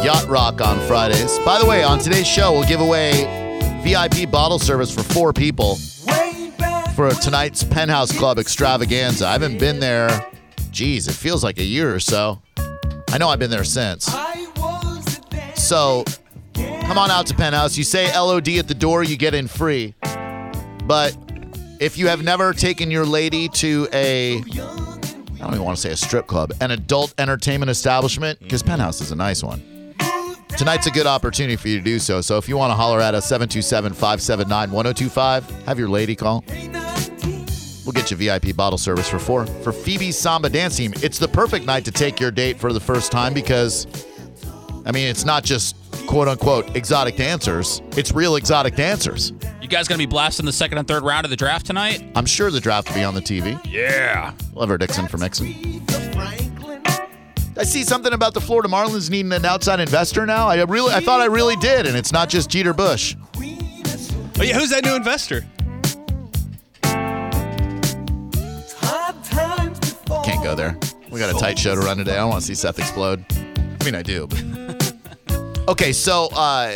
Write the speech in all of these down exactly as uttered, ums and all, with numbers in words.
Yacht Rock on Fridays. By the way, on today's show, we'll give away V I P bottle service for four people for tonight's Penthouse Club extravaganza. I haven't been there, geez, it feels like a year or so. I know I've been there since. So, come on out to Penthouse. You say L O D at the door, you get in free. But if you have never taken your lady to a, I don't even want to say a strip club, an adult entertainment establishment, because Penthouse is a nice one. Tonight's a good opportunity for you to do so. So if you want to holler at us, seven two seven, five seven nine, one oh two five, have your lady call. We'll get you V I P bottle service for four. For Phoebe's Samba Dance Team, it's the perfect night to take your date for the first time because, I mean, it's not just quote-unquote exotic dancers. It's real exotic dancers. You guys going to be blasting the second and third round of the draft tonight? I'm sure the draft will be on the T V. Yeah. Love her Dixon for mixing. I see something about the Florida Marlins needing an outside investor now. I really, I thought I really did, and it's not just Jeter Bush. Oh yeah, who's that new investor? Can't go there. We got a tight show to run today. I don't want to see Seth explode. I mean, I do. But. Okay, so uh,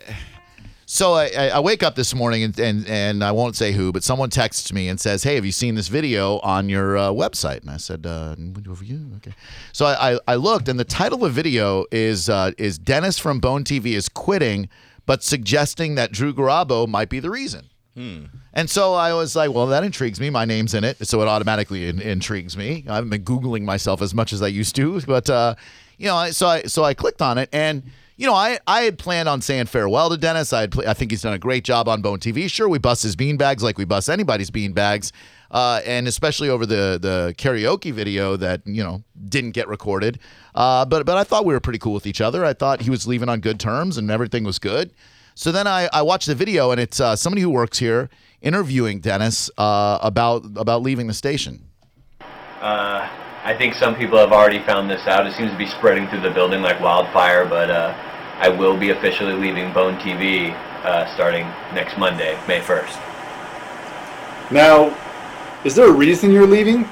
so I, I wake up this morning and, and and I won't say who, but someone texts me and says, "Hey, have you seen this video on your uh, website?" And I said, uh, "Over you." Okay. So I, I, I looked, and the title of the video is uh, is Dennis from Bone T V is quitting, but suggesting that Drew Garabo might be the reason. Hmm. And so I was like, well, that intrigues me. My name's in it, so it automatically in- intrigues me. I haven't been Googling myself as much as I used to, but uh, you know, I, so I so I clicked on it, and you know, I, I had planned on saying farewell to Dennis. I had pl- I think he's done a great job on Bone T V. Sure, we bust his beanbags like we bust anybody's beanbags, uh, and especially over the the karaoke video that you know didn't get recorded. Uh, but but I thought we were pretty cool with each other. I thought he was leaving on good terms and everything was good. So then I, I watched the video, and it's uh, somebody who works here interviewing Dennis uh, about about leaving the station. Uh, I think some people have already found this out. It seems to be spreading through the building like wildfire, but uh, I will be officially leaving Bone T V uh, starting next Monday, May first. Now, is there a reason you're leaving?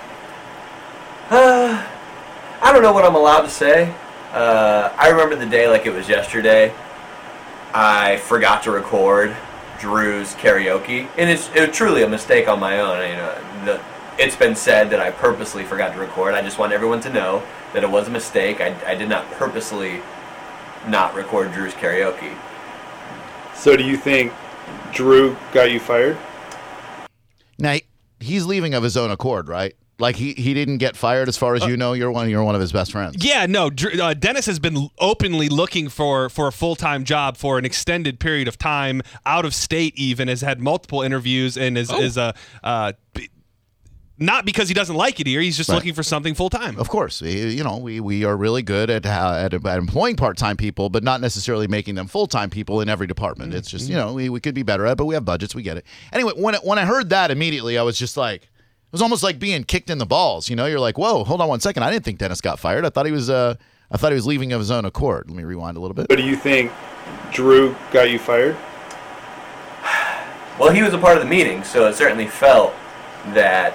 Uh, I don't know what I'm allowed to say. Uh, I remember the day like it was yesterday. I forgot to record Drew's karaoke, and it's it was truly a mistake on my own. You know, the, it's been said that I purposely forgot to record. I just want everyone to know that it was a mistake. I, I did not purposely not record Drew's karaoke. So do you think Drew got you fired? Now, he's leaving of his own accord, right? Like he, he didn't get fired as far as you know. You're one you're one of his best friends. Yeah, no. Dr- uh, Dennis has been openly looking for, for a full-time job for an extended period of time, out of state even, has had multiple interviews and is, Oh. is a uh, b- not because he doesn't like it here. He's just Right. looking for something full-time. Of course, we- you know we, we are really good at, how, at at employing part-time people, but not necessarily making them full-time people in every department. It's just you know we, we could be better at it, but we have budgets. We get it. Anyway, when it, when I heard that immediately, I was just like. It was almost like being kicked in the balls. You know, you're like, whoa, hold on one second. I didn't think Dennis got fired. I thought he was, uh, I thought he was leaving of his own accord. Let me rewind a little bit. So do you think Drew got you fired? Well, he was a part of the meeting, so it certainly felt that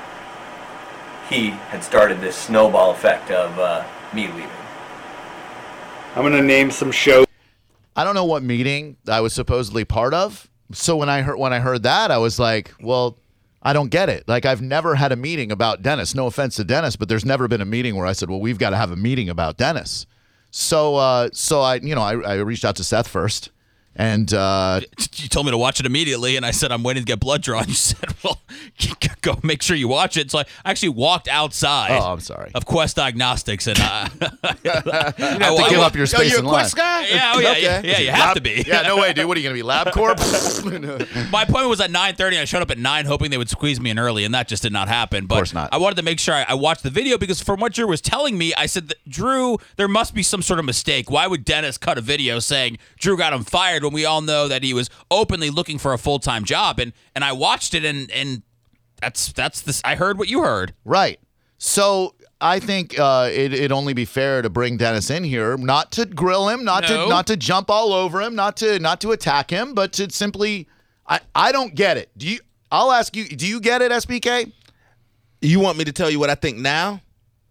he had started this snowball effect of uh, me leaving. I'm going to name some shows. I don't know what meeting I was supposedly part of. So when I heard when I heard that, I was like, well. I don't get it. Like, I've never had a meeting about Dennis. No offense to Dennis, but there's never been a meeting where I said, well, we've got to have a meeting about Dennis. So, uh, so I, you know, I, I reached out to Seth first. And uh, you told me to watch it immediately, and I said I'm waiting to get blood drawn. You said, "Well, go make sure you watch it." So I actually walked outside. Oh, I'm sorry. Of Quest Diagnostics, and uh, you have to give up your space in line. guy? Yeah, oh, yeah, Okay. yeah, yeah, you have Lab- to be. Yeah, no way, dude. What are you going to be, LabCorp? My appointment was at nine thirty. I showed up at nine, hoping they would squeeze me in early, and that just did not happen. But course not. I wanted to make sure I, I watched the video because from what Drew was telling me, I said, that, Drew, there must be some sort of mistake. Why would Dennis cut a video saying Drew got him fired when we all know that he was openly looking for a full-time job? And and I watched it, and and that's that's this. I heard what you heard. Right. So I think uh, it, it'd only be fair to bring Dennis in here, not to grill him, not No. to not to jump all over him, not to not to attack him, but to simply. I, I don't get it. Do you? I'll ask you. Do you get it, S B K? You want me to tell you what I think now?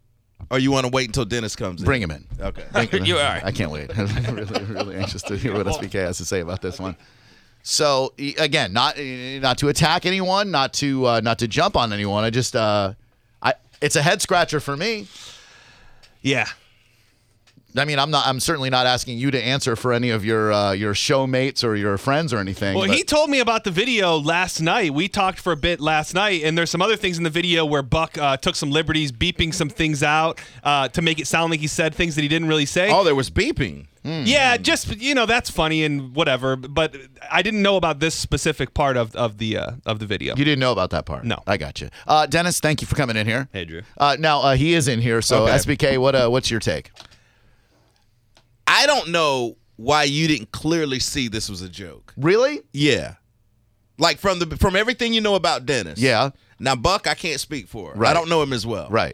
Or you want to wait until Dennis comes in? Bring him in. Okay. Bring- You all right? I can't wait. I'm really, really anxious to hear what S B K has to say about this one. So e- again, not not to attack anyone, not to uh, not to jump on anyone. I just uh, I it's a head scratcher for me. Yeah. I mean, I'm not. I'm certainly not asking you to answer for any of your uh, your showmates or your friends or anything. Well, but- he told me about the video last night. We talked for a bit last night, and there's some other things in the video where Buck uh, took some liberties, beeping some things out uh, to make it sound like he said things that he didn't really say. Oh, there was beeping. Yeah, just you know, that's funny and whatever. But I didn't know about this specific part of of the uh, of the video. You didn't know about that part. No. I got you. Uh, Dennis, thank you for coming in here. Hey, Drew. Uh, now uh, he is in here. So Okay. S B K, what uh, what's your take? I don't know why you didn't clearly see this was a joke. Really? Yeah. Like from the from everything you know about Dennis. Yeah. Now Buck, I can't speak for. Right. I don't know him as well. Right.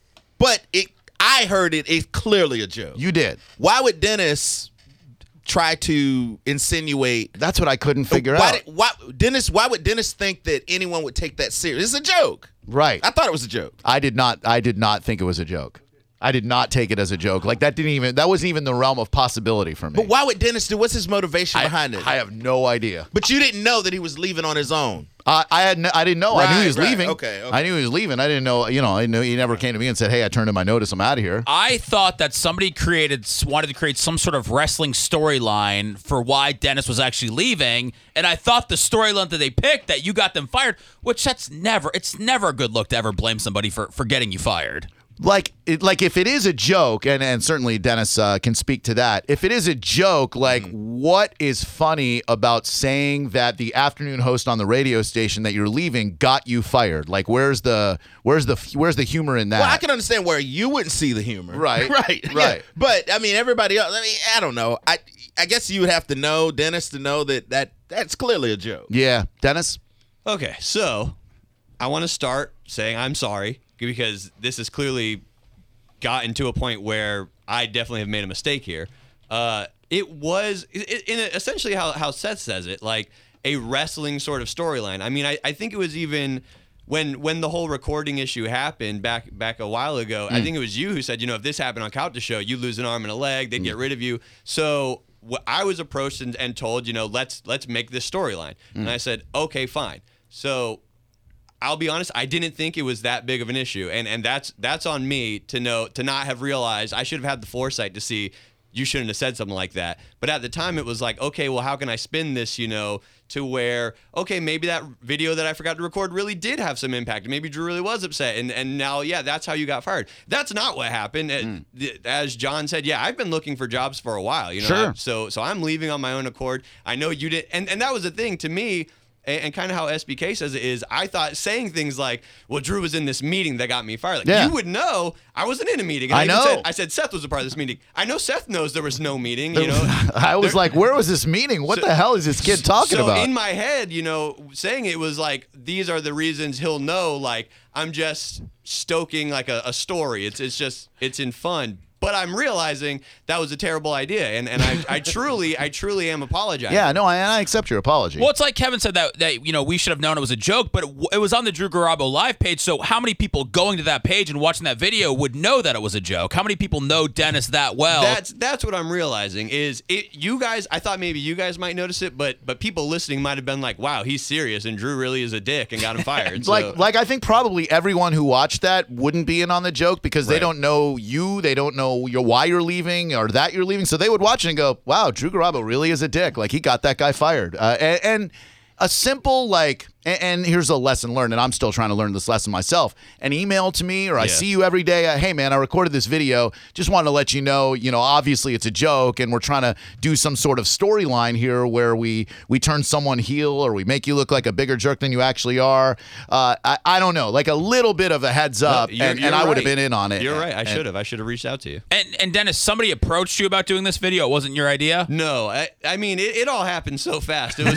But it I heard it it's clearly a joke. You did. Why would Dennis try to insinuate That's what I couldn't figure why out. Did, why Dennis why would Dennis think that anyone would take that serious? It's a joke. Right. I thought it was a joke. I did not. I did not think it was a joke. I did not take it as a joke. Like that didn't even. That wasn't even the realm of possibility for me. But why would Dennis do? What's his motivation I, behind it? I have no idea. But you didn't know that he was leaving on his own. Uh, I had. No, I didn't know. I knew he Right, was right. leaving. Okay, okay. I knew he was leaving. I didn't know. You know. I knew he never came to me and said, "Hey, I turned in my notice. I'm out of here." I thought that somebody created wanted to create some sort of wrestling storyline for why Dennis was actually leaving, and I thought the storyline that they picked that you got them fired, which that's never it's never a good look to ever blame somebody for for getting you fired. Like, it, like if it is a joke, and, and certainly Dennis uh, can speak to that. If it is a joke, like what is funny about saying that the afternoon host on the radio station that you're leaving got you fired? Like, where's the where's the where's the humor in that? Well, I can understand where you wouldn't see the humor. Right. right. Right. Yeah. But I mean, everybody else. I mean, I don't know. I I guess you would have to know Dennis to know that that that's clearly a joke. Yeah, Dennis. Okay, so I want to start saying I'm sorry because this has clearly gotten to a point where I definitely have made a mistake here. Uh, it was it, in a, essentially how, how Seth says it, like a wrestling sort of storyline. I mean, I, I think it was even when when the whole recording issue happened back back a while ago. I think it was you who said, you know, if this happened on Couch to Show, you lose an arm and a leg, they'd get rid of you. So wh- I was approached and, and told, you know, let's let's make this storyline, and I said, okay, fine. So I'll be honest, I didn't think it was that big of an issue, and and that's that's on me to know to not have realized. I should have had the foresight to see you shouldn't have said something like that. But at the time, it was like, okay, well, how can I spin this, you know, to where okay, maybe that video that I forgot to record really did have some impact. Maybe Drew really was upset, and and now yeah, that's how you got fired. That's not what happened. Mm. As John said, yeah, I've been looking for jobs for a while, you know. Sure. So so I'm leaving on my own accord. I know you did, and and that was the thing to me. And, and kind of how S B K says it is, I thought saying things like, well, Drew was in this meeting that got me fired. Like, Yeah. you would know I wasn't in a meeting. And I even know. Said, I said Seth was a part of this meeting. I know Seth knows there was no meeting, you know. I was There- like, where was this meeting? What So- the hell is this kid talking so about? in my head, you know, saying it was like, these are the reasons he'll know, like, I'm just stoking like a, a story. It's it's just, it's in fun. But I'm realizing that was a terrible idea. And and I, I truly, I truly am apologizing. yeah, no, I, I accept your apology. Well, it's like Kevin said that that you know we should have known it was a joke, but it, w- it was on the Drew Garabo live page. So how many people going to that page and watching that video would know that it was a joke? How many people know Dennis that well? That's that's what I'm realizing is it. You guys, I thought maybe you guys might notice it, but but people listening might have been like, "Wow, he's serious," and Drew really is a dick and got him fired. So- like, like I think probably everyone who watched that wouldn't be in on the joke because they Right. don't know you, they don't know your why you're leaving or that you're leaving, so they would watch it and go, "Wow, Drew Garabo really is a dick. Like he got that guy fired." Uh, and, and a simple like, and, and here's a lesson learned, and I'm still trying to learn this lesson myself. An email to me, or I Yeah. see you every day. Uh, hey man, I recorded this video. Just wanted to let you know. You know, obviously it's a joke, and we're trying to do some sort of storyline here where we we turn someone heel or we make you look like a bigger jerk than you actually are. Uh, I I don't know, like a little bit of a heads up, You're- and, you're and I would have right. been in on it. You're right. I And- should have. I should have reached out to you. and and Dennis, somebody approached you about doing this video. It wasn't your idea. No, I, I mean it, it all happened so fast. It was,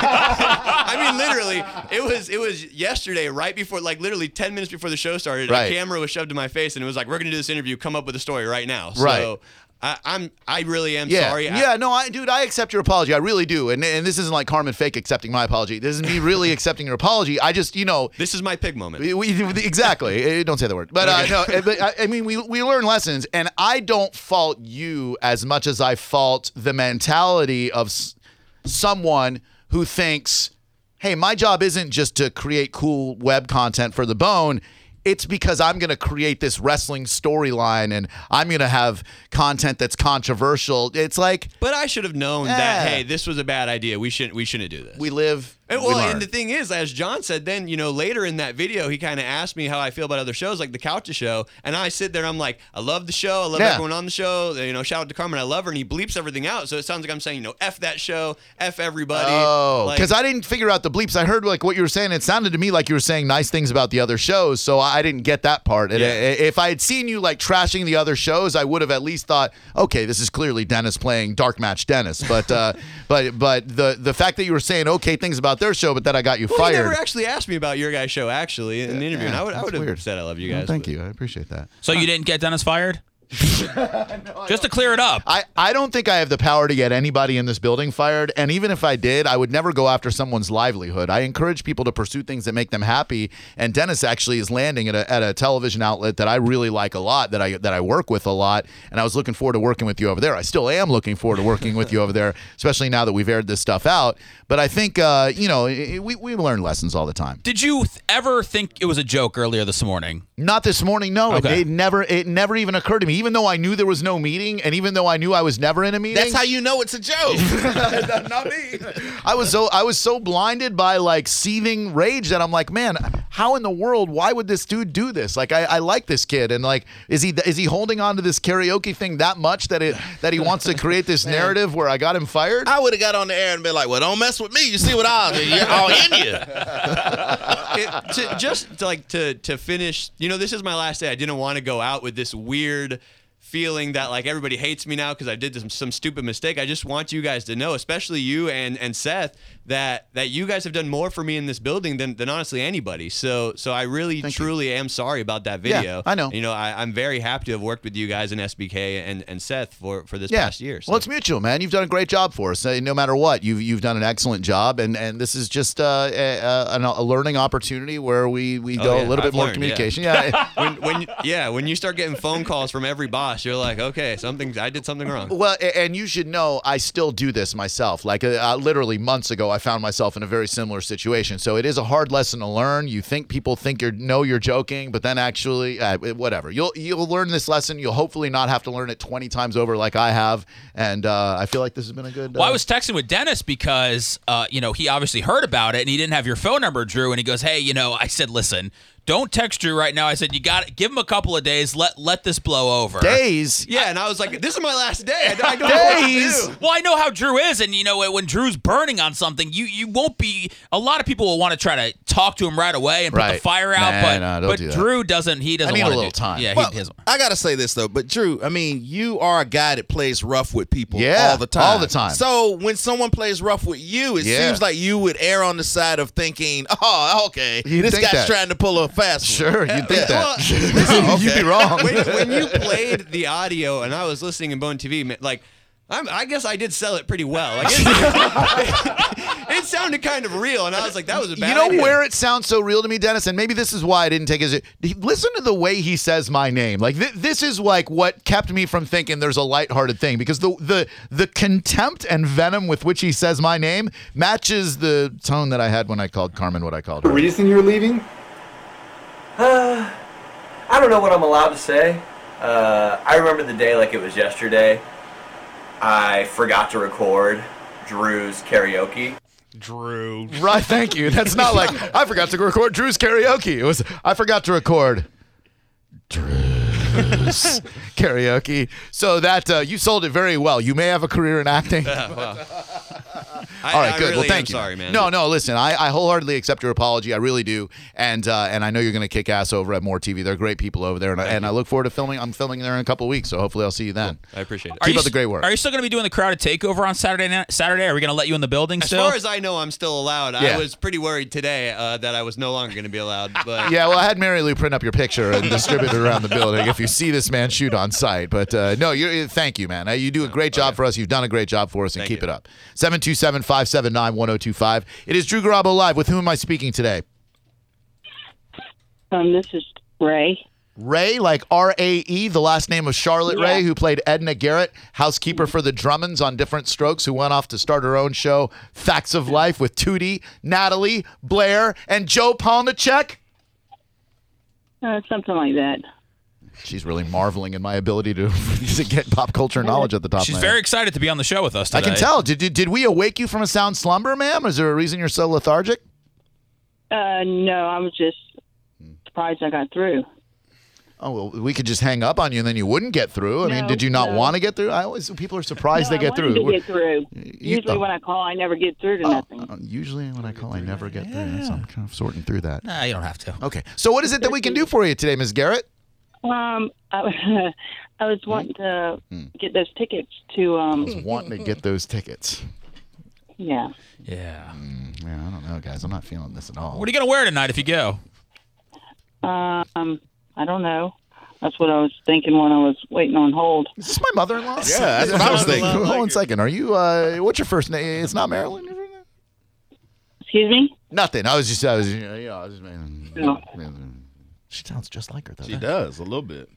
I mean, literally, it was it was yesterday, right before, like literally ten minutes before the show started. Right. A camera was shoved in my face, and it was like, "We're gonna do this interview. Come up with a story right now." So, Right. I, I'm I really am Yeah, sorry. I- yeah, no, I, dude, I accept your apology. I really do, and and this isn't like Carmen fake accepting my apology. This is me really accepting your apology. I just, you know, This is my pig moment. we, we exactly. Eh, Don't say the word, but uh, no, eh, but I, I mean, we we learn lessons, and I don't fault you as much as I fault the mentality of s- someone who thinks, hey, my job isn't just to create cool web content for the Bone. It's because I'm going to create this wrestling storyline and I'm going to have content that's controversial. It's like But I should have known Yeah. that. Hey, this was a bad idea. We shouldn't. We shouldn't do this. we live. And, we well, learn. and the thing is, as John said, then, you know, later in that video, he kind of asked me how I feel about other shows, like the Couches Show. And I sit there and I'm like, I love the show. I love Yeah. everyone on the show. You know, shout out to Carmen. I love her. And he bleeps everything out. So it sounds like I'm saying, you know, F that show, F everybody. Oh, Like- because I didn't figure out the bleeps. I heard like what you were saying. It sounded to me like you were saying nice things about the other shows, so I didn't get that part. And Yeah. i- if I had seen you like trashing the other shows, I would have at least thought, okay, this is clearly Dennis playing Dark Match Dennis. But uh, but but the the fact that you were saying okay things about their show, but then I got you Well, fired. he never actually asked me about your guys' show, actually, in the interview. Yeah, and I would, I that's would have weird. said I love you Well, guys. thank but- you. I appreciate that. So you didn't get Dennis fired? Just to clear it up. I, I don't think I have the power to get anybody in this building fired. And even if I did, I would never go after someone's livelihood. I encourage people to pursue things that make them happy. And Dennis actually is landing at a, at a television outlet that I really like a lot, that I that I work with a lot. And I was looking forward to working with you over there. I still am looking forward to working with you over there, especially now that we've aired this stuff out. But I think, uh, you know, we, we learn lessons all the time. Did you th- ever think it was a joke earlier this morning? Not this morning, no. Okay. It, it never it never even occurred to me. Even though I knew there was no meeting, and even though I knew I was never in a meeting. That's how you know it's a joke. Not me. I was so I was so blinded by like seething rage that I'm like, man, how in the world? Why would this dude do this? Like, I, I like this kid, and like, is he is he holding on to this karaoke thing that much that it that he wants to create this narrative where I got him fired? I would have got on the air and been like, well, don't mess with me. You see what I'll do? You're all in you. it, to, just to like to to finish, you know, this is my last day. I didn't want to go out with this weird feeling that like everybody hates me now because I did some, some stupid mistake. I just want you guys to know, especially you and, and Seth, that that you guys have done more for me in this building than, than honestly anybody. So so I really Thank you. truly am sorry about that Yeah, video. I know. You know, I, I'm very happy to have worked with you guys in S B K and, and Seth for, for this Yeah. past year. So. Well, it's mutual, man. You've done a great job for us. Uh, no matter what, you've you've done an excellent job, and, and this is just uh, a, a, a learning opportunity where we, we Oh, go yeah. a little bit I've more learned, yeah. communication. Yeah. when when yeah, when you start getting phone calls from every boss, you're like, okay, something I did something wrong. Well, a- and you should know I still do this myself. Like uh, uh, literally months ago, I found myself in a very similar situation. So it is a hard lesson to learn. You think people think you're know you're joking, but then actually, uh, whatever. You'll you'll learn this lesson. You'll hopefully not have to learn it twenty times over like I have. And uh, I feel like this has been a good. Uh, Well, I was texting with Dennis because, uh, you know, he obviously heard about it and he didn't have your phone number, Drew. And he goes, hey, you know, I said, listen, don't text Drew right now. I said, you got to give him a couple of days. Let let this blow over. days. Yeah, and I was like, this is my last day. I, I don't know what to Days. do. Well, I know how Drew is, and you know when Drew's burning on something, you you won't be. A lot of people will want to try to talk to him right away and put the Right. fire out, Nah, but nah, don't but do that. Drew doesn't. He doesn't I need want a to little do, time. Yeah, Well, he doesn't. I gotta say this though, but Drew, I mean, you are a guy that plays rough with people Yeah, all the time. all the time. So when someone plays rough with you, it Yeah. seems like you would err on the side of thinking, oh, okay, You'd this think guy's that. trying to pull a fast one. Sure, you'd think Well, that. You'd be wrong. when, when you played the audio and I was listening in Bone T V, ma- like, I'm, I guess I did sell it pretty well. Like, it, it sounded kind of real, and I was like, that was a bad You know idea. where it sounds so real to me, Dennis, and maybe this is why I didn't take it. Listen to the way he says my name. Like th- this is like what kept me from thinking there's a lighthearted thing, because the the the contempt and venom with which he says my name matches the tone that I had when I called Carmen what I called The her. reason you're leaving? Uh, I don't know what I'm allowed to say. Uh, I remember the day like it was yesterday. I forgot to record Drew's karaoke. Drew. Right, thank you. That's not like I forgot to record Drew's karaoke. It was I forgot to record Drew's karaoke. So that uh, you sold it very well. You may have a career in acting. Yeah, wow. I, All right, I good. Really well, thank am you. Sorry, man. No, no. Listen, I, I wholeheartedly accept your apology. I really do, and uh, and I know you're going to kick ass over at More T V. They're great people over there, and, I, and I look forward to filming. I'm filming there in a couple of weeks, so hopefully I'll see you then. I appreciate it. Keep you up the s- great work. Are you still going to be doing the crowded takeover on Saturday night? Saturday? Are we going to let you in the building As still? far as I know, I'm still allowed. Yeah. I was pretty worried today uh, that I was no longer going to be allowed. But Yeah, well, I had Mary Lou print up your picture and distribute it around the building if you see this man shoot on site. But uh, no, you thank you, man. Uh, You do a great job for us. You've done a great job for us, and Thank keep you. it up. seven two seven, five seven nine, one oh two five. It is Drew Garabo Live. With whom am I speaking today? Um, this is Ray. Ray, like R A E, the last name of Charlotte Yeah. Ray, who played Edna Garrett, housekeeper for the Drummonds on Different Strokes, who went off to start her own show, Facts of Life, with Tootie, Natalie, Blair, and Joe Polnicek. Uh, something like that. She's really marveling in my ability to, to get pop culture knowledge at the top She's of my very head. excited to be on the show with us I today. can tell. Did, did did we awake you from a sound slumber, ma'am? Is there a reason you're so lethargic? Uh, no, I was just surprised I got through. Oh, well, we could just hang up on you and then you wouldn't get through. I mean, No, did you not no. want to get through? I always people are surprised no, they get I through. wanted We're- to get through. You- Usually oh. when I call, I never get through to Oh, nothing. uh, usually when I call, I never get through. So I'm kind of sorting through that. Nah, you don't have to. Okay. So what is it that we can do for you today, Miz Garrett? Um, I, I was wanting to Hmm. get those tickets to, um, Wanting to get those tickets. yeah. Yeah. Yeah, I don't know, guys. I'm not feeling this at all. What are you going to wear tonight if you go? Um, I don't know. That's what I was thinking when I was waiting on hold. Is this my mother-in-law? Yeah, that's what I was thinking. Hold on a second. Are you? Uh, what's your first name? It's not Marilyn. Excuse me? Nothing. I was just. I was. You know, I was just. Man, No. She sounds just like her, though. She does a little bit.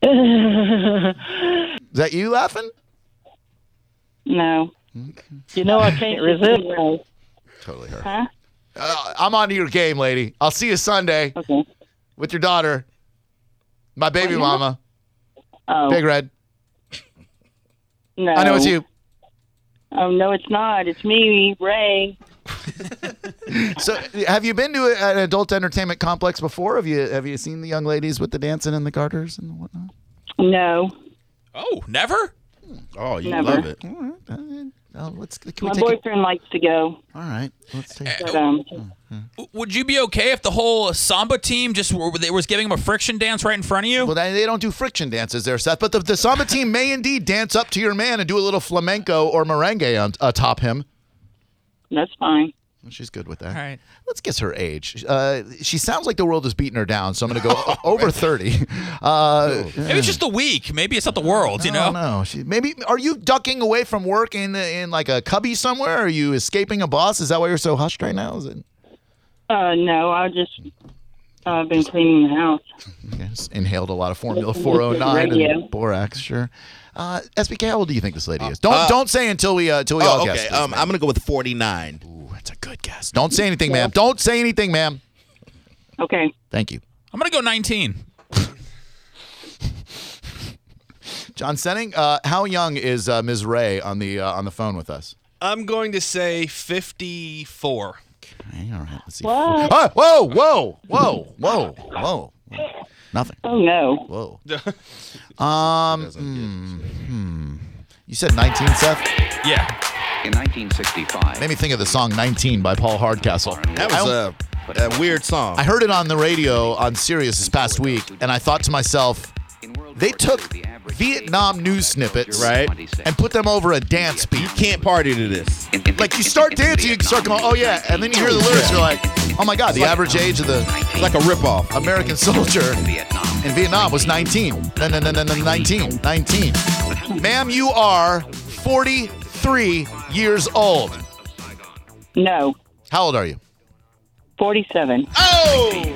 Is that you laughing? No. You know I can't resist. Ray. Totally her. Huh? Uh, I'm on to your game, lady. I'll see you Sunday Okay. with your daughter, my baby mama, Oh, Big Red. no. I know it's you. Oh, no, it's not. It's me, Ray. So, have you been to a, an adult entertainment complex before? Have you Have you seen the young ladies with the dancing and the garters and whatnot? No. Oh, never? Oh, you Never. love it. All right. Uh, uh, let's. Can we My take it? boyfriend likes to go. All right. Let's take. But, um, W- Would you be okay if the whole samba team just were, they was giving him a friction dance right in front of you? Well, they, they don't do friction dances there, Seth. But the, the samba team may indeed dance up to your man and do a little flamenco or merengue on atop him. that's fine. She's good with that. All right. Let's guess her age. Uh, she sounds like the world is beating her down, so I'm going to go o- over thirty. Uh, Maybe it's just a week. Maybe it's not the world, you I know? don't know. She, maybe are you ducking away from work in in like a cubby somewhere? Are you escaping a boss? Is that why you're so hushed right now? Is it? Uh, no, I just uh, been cleaning the house. Yes, inhaled a lot of Formula four oh nine Radio. and borax. Sure. Uh, S B K, how old do you think this lady is? Don't Uh, don't say until we uh, until we all Oh, guess. okay. this, Um, man. I'm gonna go with forty-nine. Ooh, that's a good guess. Don't say anything, ma'am. Don't say anything, ma'am. Okay. Thank you. I'm going to go nineteen. John Senning, uh, how young is uh, Miz Ray on the uh, on the phone with us? I'm going to say fifty-four. Okay, all right. Let's see. What? Ah, whoa, whoa, whoa, whoa, whoa. Nothing. Oh, no. Whoa. Um. hmm, hmm. You said nineteen, Seth? Yeah. In nineteen sixty-five, Made me think of the song nineteen by Paul Hardcastle. That I- was a, a weird song. I heard it on the radio on Sirius this past week, and I thought to myself, they took Vietnam news snippets Right. and put them over a dance You beat. can't party to this. Like, you start dancing, you can start going, oh, yeah, and then you hear the lyrics, you're like, oh, my God, the average age of the It's like a ripoff. American soldier in Vietnam was nineteen. No, no, no, no, no, nineteen. nineteen. Ma'am, you are forty-three years old. No. How old are you? forty-seven. Oh!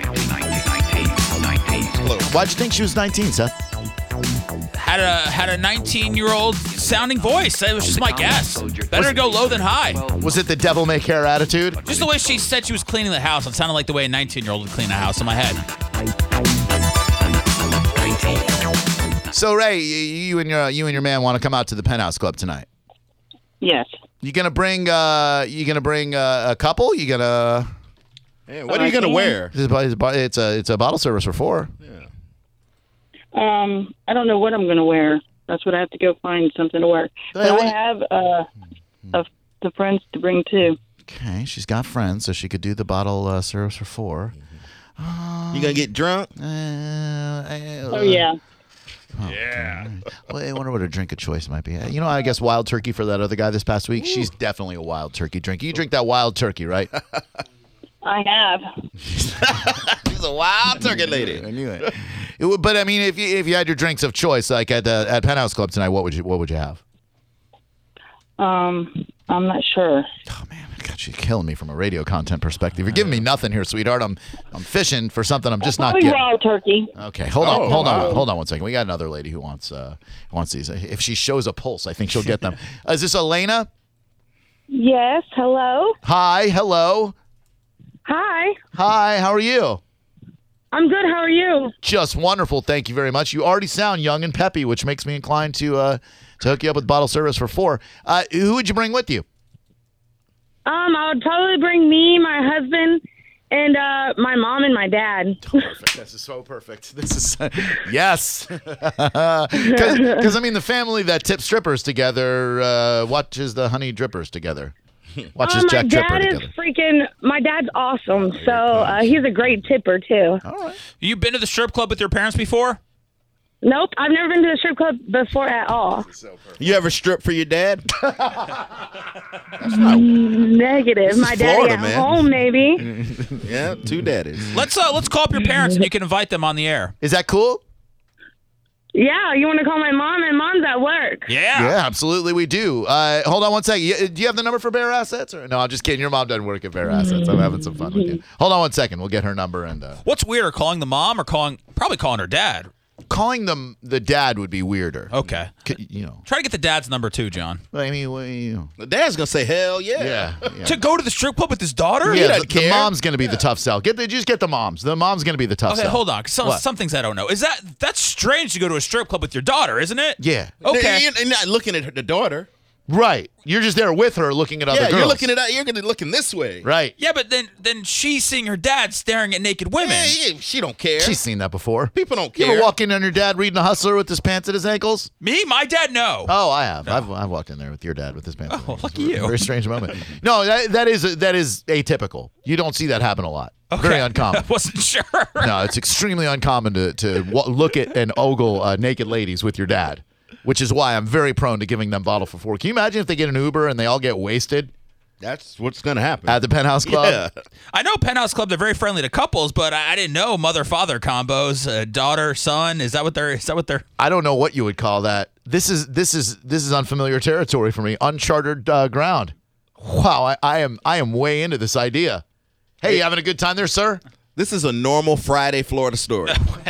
Why'd you think she was nineteen, Seth? Had a had a nineteen year old sounding voice. That was just my guess. Better to go low than high. Was it the devil may care attitude? Just the way she said she was cleaning the house. It sounded like the way a nineteen year old would clean a house in my head. So, Ray, y- you and your you and your man want to come out to the Penthouse Club tonight. Yes. You gonna bring uh you gonna bring uh, a couple? You gonna Hey, what are you gonna wear? it's a, it's a it's a it's a bottle service for four. Um, I don't know what I'm going to wear. That's what I have to go find something to wear. But Hey, I what- have uh, a the friends to bring too. Okay, she's got friends, so she could do the bottle uh, service for four. You gonna get drunk? Uh, I- Oh yeah. Yeah. Well, I wonder what her drink of choice might be. You know, I guess wild turkey for that other guy this past week. She's definitely a wild turkey drinker. You drink that wild turkey, right? I have. She's a wild turkey lady. I knew it. It would- But I mean, if you if you had your drinks of choice, like at the at Penthouse Club tonight, what would you what would you have? Um, I'm not sure. Oh man, God, she's killing me from a radio content perspective. You're giving me nothing here, sweetheart. I'm I'm fishing for something I'm just not Probably getting. wild turkey. Okay, hold on, Oh, hold on, wow. hold on one second. We got another lady who wants uh wants these. If she shows a pulse, I think she'll get them. Uh, is this Elena? Yes. Hello. Hi, hello, Hi. hi. How are you? I'm good. How are you? Just wonderful. Thank you very much. You already sound young and peppy, which makes me inclined to uh to hook you up with bottle service for four. Uh, who would you bring with you? Um, I would probably bring me, my husband, and uh, my mom and my dad. Perfect. This is so perfect. This is yes. Because I mean, the family that tips strippers together uh, watches the Honey Drippers together. Watches Uh, my Jack Tripper dad is together. freaking. My dad's awesome. So uh, he's a great tipper too. All right. You been to the strip club with your parents before? Nope, I've never been to the strip club before at all. You ever strip for your dad? Negative. My daddy Florida, at man. home, maybe. Yeah, two daddies. Let's uh, let's call up your parents and you can invite them on the air. Is that cool? Yeah, you want to call my mom? And mom's at work. Yeah. Yeah, absolutely, we do. Uh, hold on one second. You- Do you have the number for Bear Assets? Or no, I'm just kidding. Your mom doesn't work at Bear Assets. I'm having some fun with you. Hold on one second. We'll get her number and uh, What's weirder, calling the mom or calling probably calling her dad? calling them the dad would be weirder. Okay. C- You know, Try to get the dad's number too, John. I mean, well, you know. The dad's gonna say, "Hell yeah." Yeah. yeah. To go to the strip club with his daughter? Yeah, doesn't the, the care. mom's gonna be the tough sell. Get the just get the moms. The mom's gonna be the tough Okay, sell. hold on. 'cause Some, What? some things I don't know. Is that that's strange to go to a strip club with your daughter, isn't it? Yeah. Okay. You're, you're not looking at her, the daughter. Right. You're just there with her, looking at other Yeah, girls. you're looking at you're gonna looking this way. Right. Yeah, but then then she's seeing her dad staring at naked women. Yeah, yeah, she don't care. She's seen that before. People don't You care. ever walk in on your dad reading a Hustler with his pants at his ankles? Me, my dad, no. Oh, I have. I've, I've walked in there with your dad with his pants. at his Oh, ankles. lucky you. Very strange moment. No, that, that is that is atypical. You don't see that happen a lot. Very uncommon. I wasn't sure. No, it's extremely uncommon to to wa- look at and ogle uh, naked ladies with your dad, which is why I'm very prone to giving them bottle for four. Can you imagine if they get an Uber and they all get wasted That's what's gonna happen at the Penthouse Club? Yeah. I know Penthouse Club, they're very friendly to couples, but I, I didn't know mother-father combos, uh, daughter, son. Is that what they're? Is that what they're? I don't know what you would call that. This is this is this is unfamiliar territory for me, uncharted uh, ground. Wow, I, I am I am way into this idea. Hey, you having a good time there, sir? This is a normal Friday Florida story.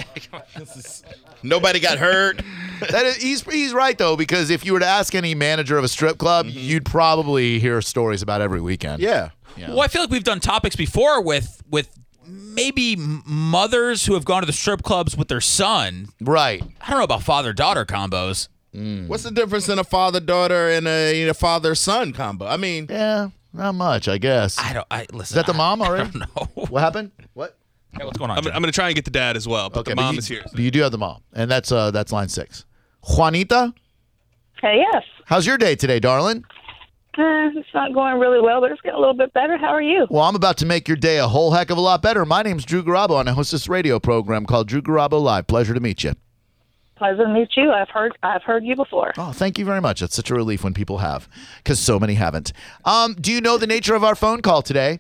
This is- nobody got hurt. That is, he's he's right though, because if you were to ask any manager of a strip club, you'd probably hear stories about every weekend. Yeah. Yeah. Well, I feel like we've done topics before with with maybe m- mothers who have gone to the strip clubs with their son. Right. I don't know about father-daughter combos. What's the difference in a father-daughter and a, a father-son combo? I mean, Yeah, not much, I guess. I don't. I listen. Is that the mom I already? don't know. What happened? What? Hey, what's going on? I'm, John? I'm going to try and get the dad as well, but Okay, the but mom you, is here. but you do have the mom, and that's uh that's line six. Juanita, Hey, yes. how's your day today, darling? Uh, it's not going really well, but it's getting a little bit better. How are you? Well, I'm about to make your day a whole heck of a lot better. My name's Drew Garabo, and I host this radio program called Drew Garabo Live. Pleasure to meet you. Pleasure to meet you. I've heard I've heard you before. Oh, thank you very much. It's such a relief when people have, because so many haven't. Um, do you know the nature of our phone call today?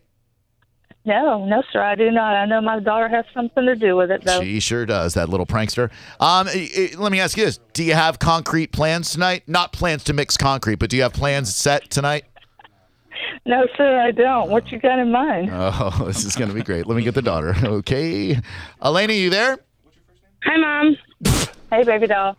No, no, sir, I do not. I know my daughter has something to do with it, though. She sure does, that little prankster. Um, i- i- let me ask you this. Do you have concrete plans tonight? Not plans to mix concrete, but do you have plans set tonight? No, sir, I don't. What you got in mind? Oh, this is going to be great. Let me get the daughter. Okay. Elena, you there? Hi, Mom. Hey, baby doll.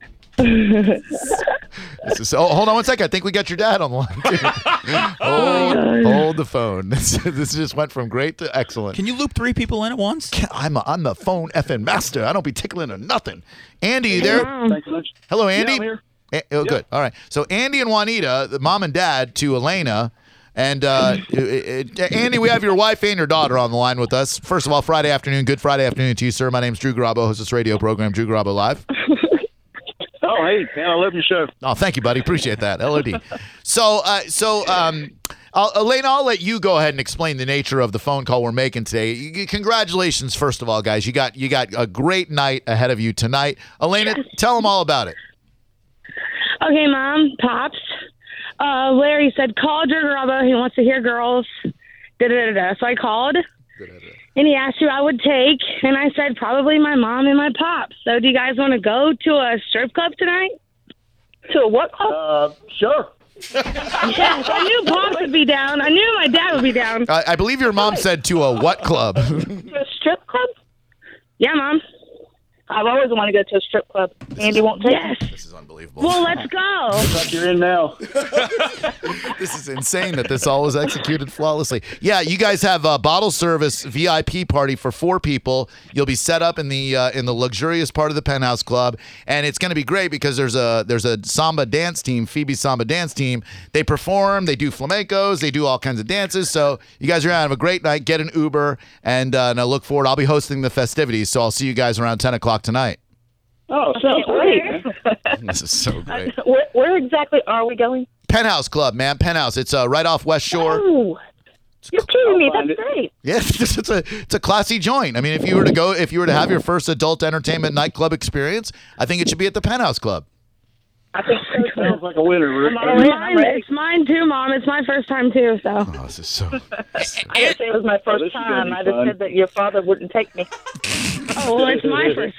This is, oh, hold on one second. I think we got your dad on the line. hold, hold the phone. This, this just went from great to excellent. Can you loop three people in at once? I'm, a, I'm the phone effing master. I don't be tickling or nothing. Andy, you there? Hello, Andy. Yeah, I'm here. A- oh, good. All right. So Andy and Juanita, the mom and dad to Elena. And uh, it, it, Andy, we have your wife and your daughter on the line with us. First of all, Friday afternoon. Good Friday afternoon to you, sir. My name's Drew Garabo, host this radio program, Drew Garabo Live. Oh, Oh, hey, man, I love your show. Oh, thank you, buddy. Appreciate that. L O D. So, uh, so, um, I'll, Elena, I'll let you go ahead and explain the nature of the phone call we're making today. You, congratulations, first of all, guys. You got you got a great night ahead of you tonight. Elena, tell them all about it. Okay, Mom, Pops. Uh, Larry said, call Drew Garabo. He wants to hear girls. Da, da, da, da. So I called, and he asked who I would take, and I said probably my mom and my pops. So do you guys want to go to a strip club tonight? To a what club? Uh, sure. Yes, I knew Pops would be down. I knew my dad would be down. I, I believe your mom said to a what club? To a strip club? Yeah, Mom. I've always wanted to go to a strip club. Andy won't take Yes. me. This is unbelievable. Well, let's go. Looks like you're in now. This is insane that this all was executed flawlessly. Yeah, you guys have a bottle service V I P party for four people. You'll be set up in the uh, in the luxurious part of the Penthouse Club, and it's going to be great because there's a there's a samba dance team, Phoebe Samba dance team. They perform, they do flamencos, they do all kinds of dances. So you guys are going to have a great night. Get an Uber, and, uh, and I look forward. I'll be hosting the festivities, so I'll see you guys around ten o'clock tonight. Oh, sounds great. This is so great. Where, where exactly are we going? Penthouse Club, man. Penthouse. It's uh, right off West Shore. Oh, you're kidding me. I'll find That's it. great. Yeah, it's a it's a classy joint. I mean, if you were to go, if you were to have your first adult entertainment nightclub experience, I think it should be at the Penthouse Club. I think so, too. Sounds like a winner, Rick. I'm already- I'm Mine, ready. it's mine too, Mom. It's my first time too. So Oh, this is so. I didn't say it was my Oh, first this is gonna time. be I just fun. said that your father wouldn't take me. oh, well, it's my first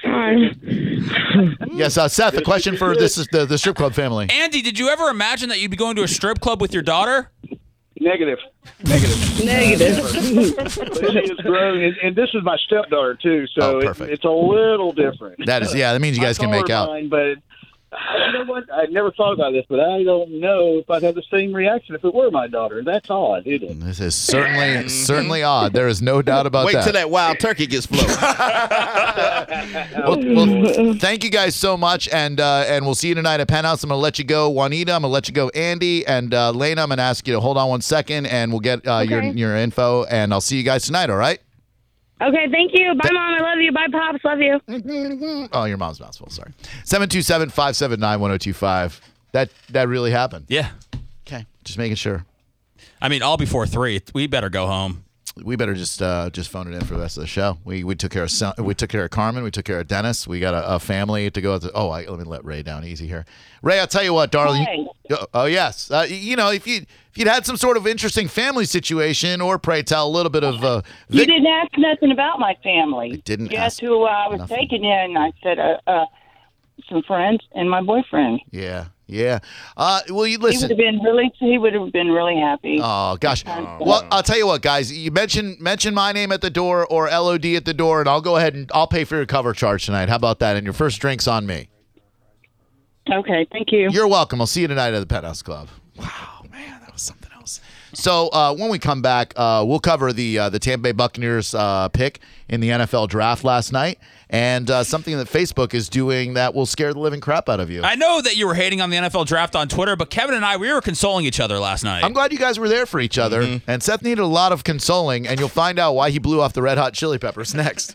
time. Yes, uh, Seth. A question for this is the the strip club family. Andy, did you ever imagine that you'd be going to a strip club with your daughter? Negative. Negative. Negative. But she is grown, and, and this is my stepdaughter, too, Oh, so it, perfect. it's a little different. That is, yeah. That means you guys I can call make her out. mine, but I, you know what? I never thought about this, but I don't know if I'd have the same reaction if it were my daughter. That's odd, isn't it? This is certainly certainly odd. There is no doubt about Wait that. till that wild turkey gets flown. Well, well, thank you guys so much, and uh, and we'll see you tonight at Penthouse. I'm gonna let you go, Juanita. I'm gonna let you go, Andy, and uh, Lena. I'm gonna ask you to hold on one second, and we'll get uh, your Okay. your info, and I'll see you guys tonight. All right? Okay, thank you. Bye, Mom. I love you. Bye, Pops. Love you. Oh, your mom's mouthful. Sorry. seven two seven, five seven nine, one oh two five. That that really happened. Yeah. Okay, just making sure. I mean, all before three. We better go home. We better just uh, just phone it in for the rest of the show. We we took care of Son- we took care of Carmen. We took care of Dennis. We got a, a family to go. To, oh, I, let me let Ray down easy here. Ray, I'll tell you what, darling. Hey. Oh, oh, yes. Uh, you know, if you if you'd had some sort of interesting family situation, or pray tell a little bit of uh, You Vic- didn't ask nothing about my family. I didn't You ask asked who uh, I was nothing. taking you, and I said uh, uh, some friends and my boyfriend. yeah, yeah. Uh, well, you He would listen. have been really. He would have been really happy. Oh gosh. Well, I'll tell you what, guys. You mention mention my name at the door or L O D at the door, and I'll go ahead and I'll pay for your cover charge tonight. How about that? And your first drink's on me. Okay, thank you. You're welcome. I'll see you tonight at the Penthouse Club. Wow, man, that was something else. So uh, when we come back, uh, we'll cover the uh, the Tampa Bay Buccaneers uh, pick in the N F L draft last night, and uh, something that Facebook is doing that will scare the living crap out of you. I know that you were hating on the N F L draft on Twitter, but Kevin and I, we were consoling each other last night. I'm glad you guys were there for each other, and Seth needed a lot of consoling, and you'll find out why he blew off the Red Hot Chili Peppers next.